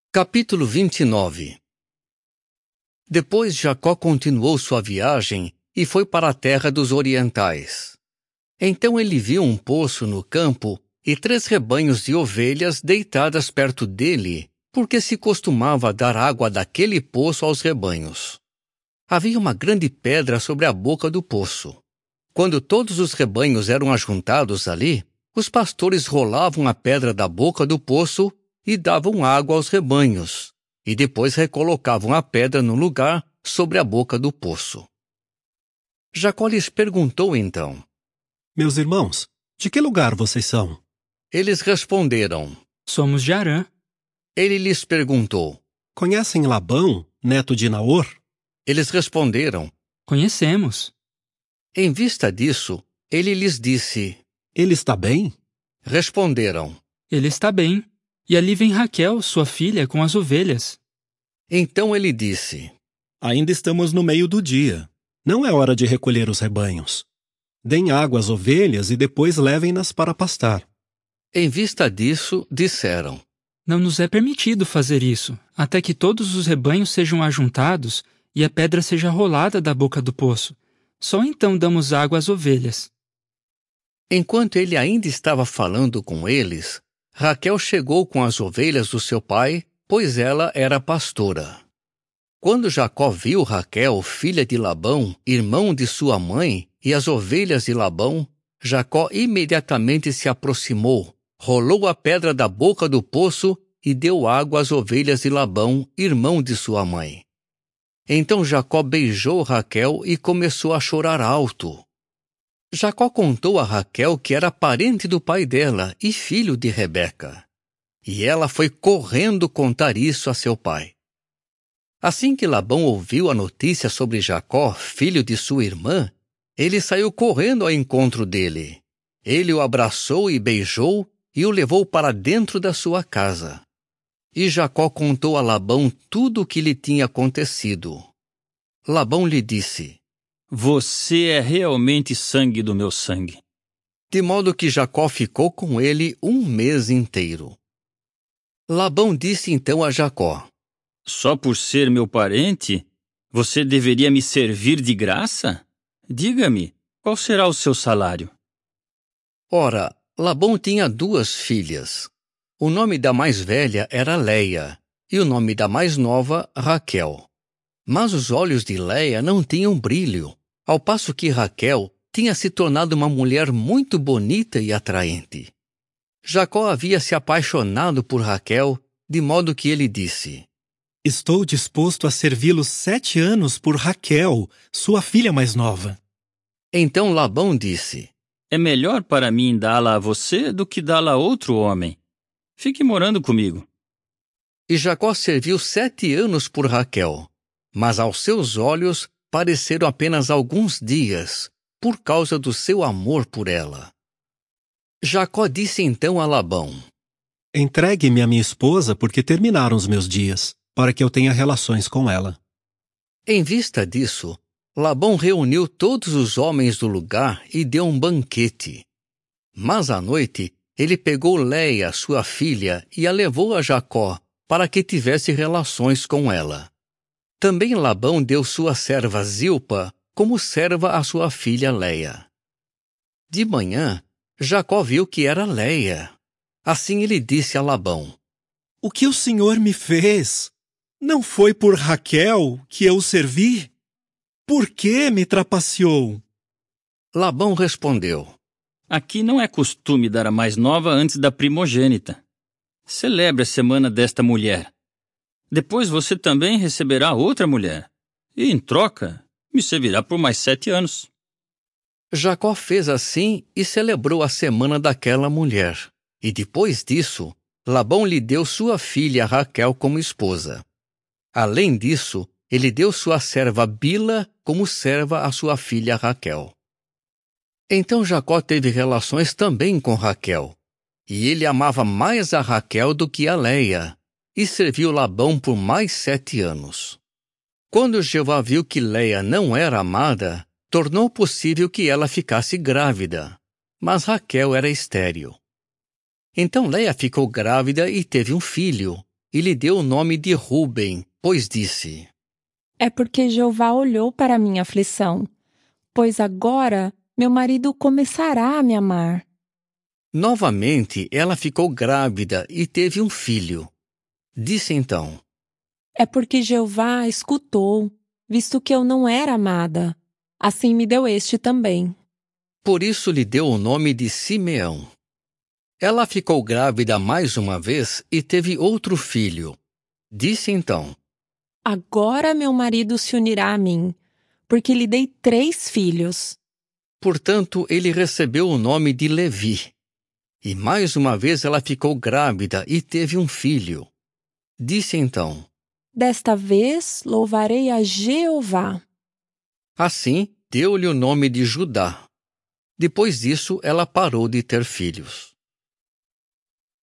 Capítulo 29. Depois Jacó continuou sua viagem e foi para a terra dos orientais. Então ele viu um poço no campo e 3 rebanhos de ovelhas deitadas perto dele, porque se costumava dar água daquele poço aos rebanhos. Havia uma grande pedra sobre a boca do poço. Quando todos os rebanhos eram ajuntados ali, os pastores rolavam a pedra da boca do poço e davam água aos rebanhos, e depois recolocavam a pedra no lugar sobre a boca do poço. Jacó lhes perguntou então: Meus irmãos, de que lugar vocês são? Eles responderam: Somos de Harã. Ele lhes perguntou: Conhecem Labão, neto de Naor? Eles responderam: Conhecemos. Em vista disso, ele lhes disse: Ele está bem? Responderam. Ele está bem. E ali vem Raquel, sua filha, com as ovelhas. Então ele disse: Ainda estamos no meio do dia. Não é hora de recolher os rebanhos. Deem água às ovelhas e depois levem-nas para pastar. Em vista disso, disseram: Não nos é permitido fazer isso, até que todos os rebanhos sejam ajuntados e a pedra seja rolada da boca do poço. Só então damos água às ovelhas. Enquanto ele ainda estava falando com eles, Raquel chegou com as ovelhas do seu pai, pois ela era pastora. Quando Jacó viu Raquel, filha de Labão, irmão de sua mãe, e as ovelhas de Labão, Jacó imediatamente se aproximou, rolou a pedra da boca do poço e deu água às ovelhas de Labão, irmão de sua mãe. Então Jacó beijou Raquel e começou a chorar alto. Jacó contou a Raquel que era parente do pai dela e filho de Rebeca. E ela foi correndo contar isso a seu pai. Assim que Labão ouviu a notícia sobre Jacó, filho de sua irmã, ele saiu correndo ao encontro dele. Ele o abraçou e beijou e o levou para dentro da sua casa. E Jacó contou a Labão tudo o que lhe tinha acontecido. Labão lhe disse: Você é realmente sangue do meu sangue. De modo que Jacó ficou com ele 1 mês inteiro. Labão disse então a Jacó: Só por ser meu parente, você deveria me servir de graça? Diga-me, qual será o seu salário? Ora, Labão tinha 2 filhas. O nome da mais velha era Leia, e o nome da mais nova, Raquel. Mas os olhos de Leia não tinham brilho, ao passo que Raquel tinha se tornado uma mulher muito bonita e atraente. Jacó havia se apaixonado por Raquel, de modo que ele disse: Estou disposto a servi-lo 7 anos por Raquel, sua filha mais nova. Então Labão disse: É melhor para mim dá-la a você do que dá-la a outro homem. Fique morando comigo. E Jacó serviu 7 anos por Raquel, mas aos seus olhos pareceram apenas alguns dias, por causa do seu amor por ela. Jacó disse então a Labão: Entregue-me a minha esposa porque terminaram os meus dias, para que eu tenha relações com ela. Em vista disso, Labão reuniu todos os homens do lugar e deu um banquete. Mas à noite, ele pegou Leia, sua filha, e a levou a Jacó, para que tivesse relações com ela. Também Labão deu sua serva Zilpa como serva à sua filha Leia. De manhã, Jacó viu que era Leia. Assim ele disse a Labão: O que o senhor me fez? Não foi por Raquel que eu o servi? Por que me trapaceou? Labão respondeu: Aqui não é costume dar a mais nova antes da primogênita. Celebre a semana desta mulher. Depois você também receberá outra mulher. E, em troca, me servirá por mais 7 anos. Jacó fez assim e celebrou a semana daquela mulher. E depois disso, Labão lhe deu sua filha Raquel como esposa. Além disso, ele deu sua serva Bila como serva à sua filha Raquel. Então Jacó teve relações também com Raquel. E ele amava mais a Raquel do que a Leia, e serviu Labão por mais 7 anos. Quando Jeová viu que Leia não era amada, tornou possível que ela ficasse grávida, mas Raquel era estéril. Então Leia ficou grávida e teve um filho, e lhe deu o nome de Ruben, pois disse: É porque Jeová olhou para a minha aflição, pois agora meu marido começará a me amar. Novamente ela ficou grávida e teve um filho. Disse então: É porque Jeová escutou, visto que eu não era amada. Assim me deu este também. Por isso lhe deu o nome de Simeão. Ela ficou grávida mais uma vez e teve outro filho. Disse então: Agora meu marido se unirá a mim, porque lhe dei 3 filhos. Portanto, ele recebeu o nome de Levi. E mais uma vez ela ficou grávida e teve um filho. Disse então: Desta vez louvarei a Jeová. Assim, deu-lhe o nome de Judá. Depois disso, ela parou de ter filhos.